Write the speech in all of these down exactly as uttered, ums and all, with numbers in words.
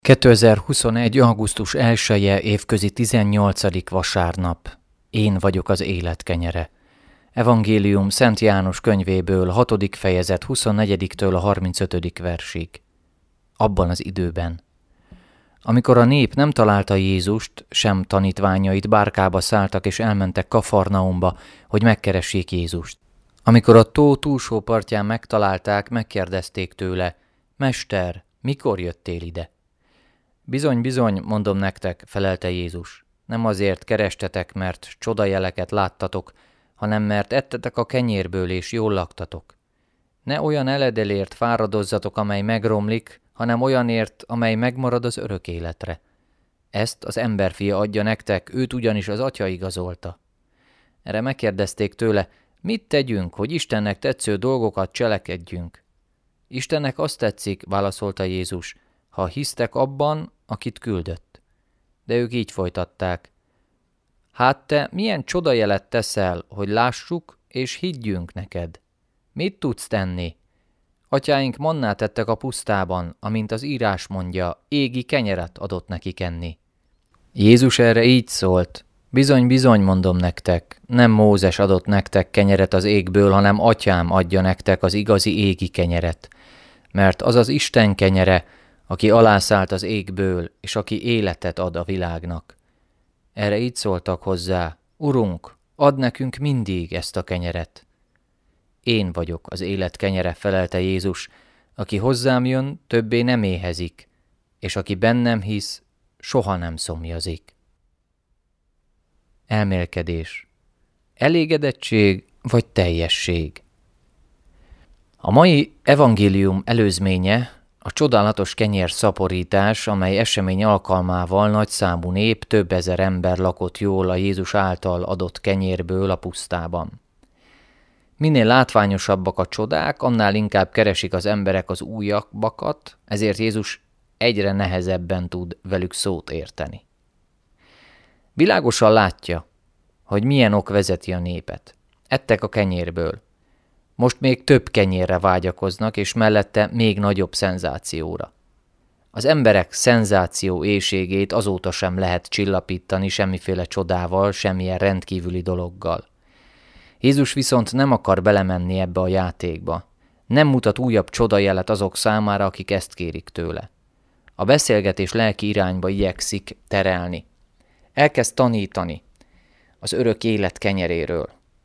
kétezer-huszonegy. augusztus elseje évközi tizennyolcadik vasárnap. Én vagyok az élet kenyere. Evangélium Szent János könyvéből, hatodik fejezet huszonnegyediktől a harmincötödik versig. Abban az időben. Amikor a nép nem találta Jézust, sem tanítványait, bárkába szálltak és elmentek Kafarnaumba, hogy megkeressék Jézust. Amikor a tó túlsó partján megtalálták, megkérdezték tőle: Mester, mikor jöttél ide? Bizony, bizony, mondom nektek, felelte Jézus, nem azért kerestetek, mert csodajeleket láttatok, hanem mert ettetek a kenyérből és jól laktatok. Ne olyan eledelért fáradozzatok, amely megromlik, hanem olyanért, amely megmarad az örök életre. Ezt az emberfia adja nektek, őt ugyanis az Atya igazolta. Erre megkérdezték tőle: mit tegyünk, hogy Istennek tetsző dolgokat cselekedjünk? Istennek azt tetszik, válaszolta Jézus, ha hisztek abban, akit küldött. De ők így folytatták: hát te milyen csodajelet teszel, hogy lássuk és higgyünk neked? Mit tudsz tenni? Atyáink mannát ettek a pusztában, amint az írás mondja, égi kenyeret adott nekik enni. Jézus erre így szólt: bizony, bizony, mondom nektek, nem Mózes adott nektek kenyeret az égből, hanem Atyám adja nektek az igazi égi kenyeret. Mert az az Isten kenyere, aki alászállt az égből, és aki életet ad a világnak. Erre így szóltak hozzá: Urunk, add nekünk mindig ezt a kenyeret. Én vagyok az élet kenyere, felelte Jézus, aki hozzám jön, többé nem éhezik, és aki bennem hisz, soha nem szomjazik. Elmélkedés. Elégedettség vagy teljesség? A mai evangélium előzménye a csodálatos kenyérszaporítás, amely esemény alkalmával nagyszámú nép, több ezer ember lakott jól a Jézus által adott kenyérből a pusztában. Minél látványosabbak a csodák, annál inkább keresik az emberek az újabbakat, ezért Jézus egyre nehezebben tud velük szót érteni. Világosan látja, hogy milyen ok vezeti a népet. Ettek a kenyérből. Most még több kenyérre vágyakoznak, és mellette még nagyobb szenzációra. Az emberek szenzáció éhségét azóta sem lehet csillapítani semmiféle csodával, semmilyen rendkívüli dologgal. Jézus viszont nem akar belemenni ebbe a játékba. Nem mutat újabb csodajelet azok számára, akik ezt kérik tőle. A beszélgetés lelki irányba igyekszik terelni. Elkezd tanítani az örök élet kenyeréről.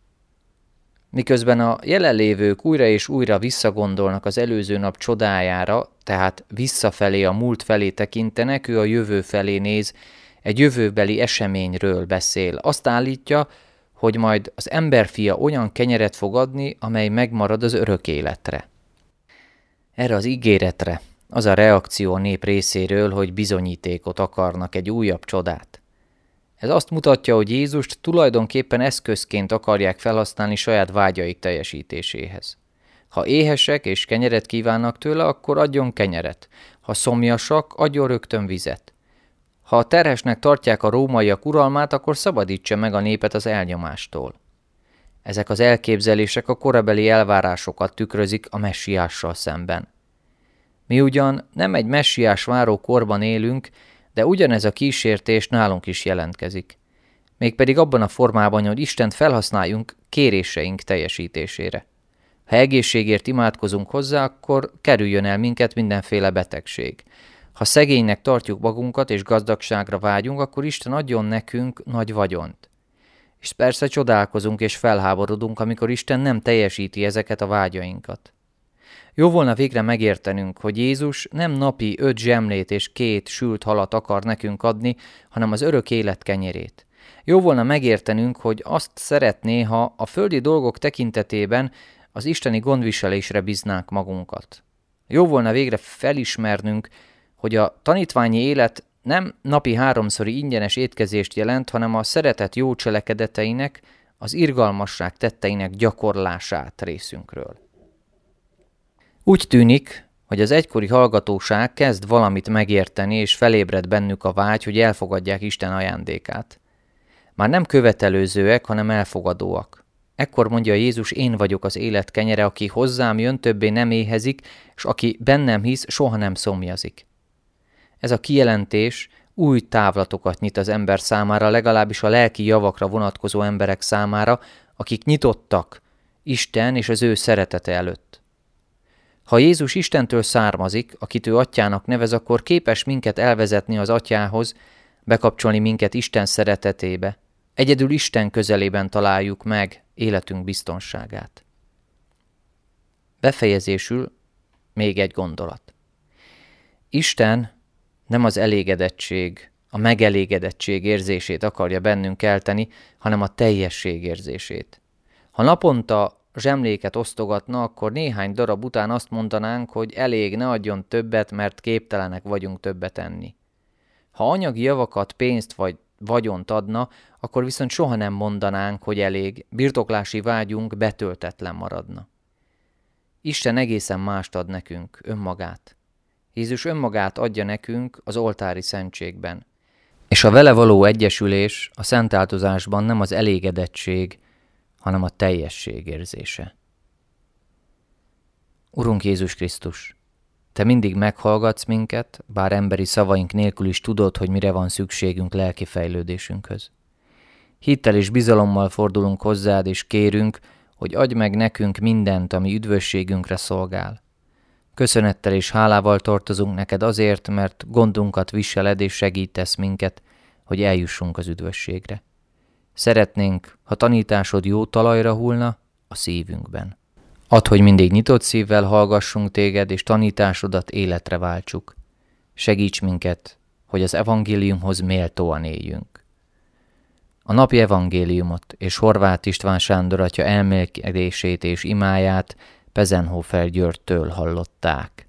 Miközben a jelenlévők újra és újra visszagondolnak az előző nap csodájára, tehát visszafelé, a múlt felé tekintenek, ő a jövő felé néz, egy jövőbeli eseményről beszél. Azt állítja, hogy majd az emberfia olyan kenyeret fog adni, amely megmarad az örök életre. Erre az ígéretre az a reakció a nép részéről, hogy bizonyítékot akarnak, egy újabb csodát. Ez azt mutatja, hogy Jézust tulajdonképpen eszközként akarják felhasználni saját vágyaik teljesítéséhez. Ha éhesek és kenyeret kívánnak tőle, akkor adjon kenyeret. Ha szomjasak, adjon rögtön vizet. Ha terhesnek tartják a rómaiak uralmát, akkor szabadítsa meg a népet az elnyomástól. Ezek az elképzelések a korabeli elvárásokat tükrözik a messiással szemben. Mi ugyan nem egy messiás váró korban élünk, de ugyanez a kísértés nálunk is jelentkezik. Mégpedig abban a formában, hogy Istent felhasználjunk kéréseink teljesítésére. Ha egészségért imádkozunk hozzá, akkor kerüljön el minket mindenféle betegség. Ha szegénynek tartjuk magunkat és gazdagságra vágyunk, akkor Isten adjon nekünk nagy vagyont. És persze csodálkozunk és felháborodunk, amikor Isten nem teljesíti ezeket a vágyainkat. Jó volna végre megértenünk, hogy Jézus nem napi öt zsemlét és két sült halat akar nekünk adni, hanem az örök élet kenyerét. Jó volna megértenünk, hogy azt szeretné, ha a földi dolgok tekintetében az isteni gondviselésre bíznánk magunkat. Jó volna végre felismernünk, hogy a tanítványi élet nem napi háromszori ingyenes étkezést jelent, hanem a szeretet jó cselekedeteinek, az irgalmasság tetteinek gyakorlását részünkről. Úgy tűnik, hogy az egykori hallgatóság kezd valamit megérteni, és felébred bennük a vágy, hogy elfogadják Isten ajándékát. Már nem követelőzőek, hanem elfogadóak. Ekkor mondja Jézus: én vagyok az élet kenyere, aki hozzám jön, többé nem éhezik, és aki bennem hisz, soha nem szomjazik. Ez a kijelentés új távlatokat nyit az ember számára, legalábbis a lelki javakra vonatkozó emberek számára, akik nyitottak Isten és az ő szeretete előtt. Ha Jézus Istentől származik, akit ő atyának nevez, akkor képes minket elvezetni az atyához, bekapcsolni minket Isten szeretetébe. Egyedül Isten közelében találjuk meg életünk biztonságát. Befejezésül még egy gondolat. Isten nem az elégedettség, a megelégedettség érzését akarja bennünk kelteni, hanem a teljesség érzését. Ha naponta zsemléket osztogatna, akkor néhány darab után azt mondanánk, hogy elég, ne adjon többet, mert képtelenek vagyunk többet enni. Ha anyagi javakat, pénzt vagy vagyont adna, akkor viszont soha nem mondanánk, hogy elég, birtoklási vágyunk betöltetlen maradna. Isten egészen mást ad nekünk, önmagát. Jézus önmagát adja nekünk az oltári szentségben. És a vele való egyesülés a szentáltozásban nem az elégedettség, hanem a teljesség érzése. Urunk Jézus Krisztus, Te mindig meghallgatsz minket, bár emberi szavaink nélkül is tudod, hogy mire van szükségünk lelki fejlődésünkhöz. Hittel és bizalommal fordulunk hozzád, és kérünk, hogy adj meg nekünk mindent, ami üdvösségünkre szolgál. Köszönettel és hálával tartozunk neked azért, mert gondunkat viseled és segítesz minket, hogy eljussunk az üdvösségre. Szeretnénk, ha tanításod jó talajra hullna a szívünkben. Add, hogy mindig nyitott szívvel hallgassunk téged, és tanításodat életre váltsuk. Segíts minket, hogy az evangéliumhoz méltóan éljünk. A napi evangéliumot és Horváth István Sándor atya elmélkedését és imáját Pezenhofer Györgytől hallották.